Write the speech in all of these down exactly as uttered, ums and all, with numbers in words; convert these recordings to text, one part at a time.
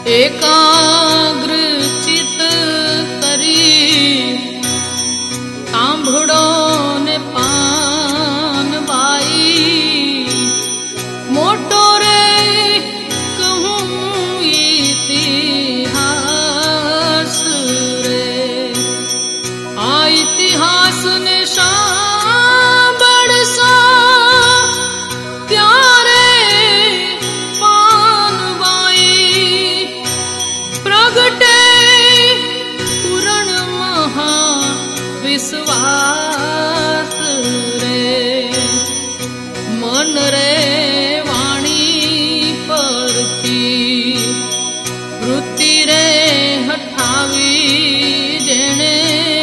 एकाग्र चित करी सांभड़ो ने पान बाई मोटो रे कहूँ इतिहास रे आ इतिहास ने सांभळसा त्यारे पान बाई प्रगटे पूर्ण महा विश्वास रे मन रे वाणी परथी वृत्ति रे हठावी जेणे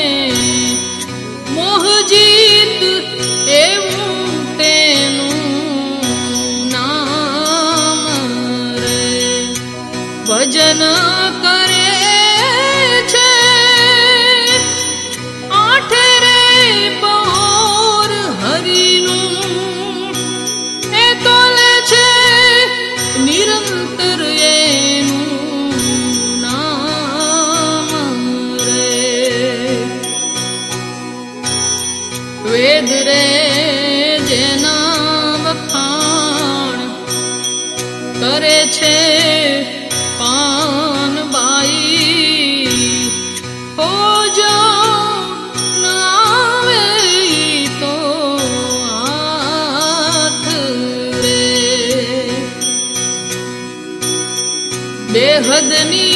मोह जीत एवं तेनु नाम रे भजन करे छे आठे रे पहोर हरिनु ए तोले छे निरंतर एनु नाम रे वेद रे जेना वखाण करे छे पान बाई हो जो नावे तो हाथ रे बेहदनी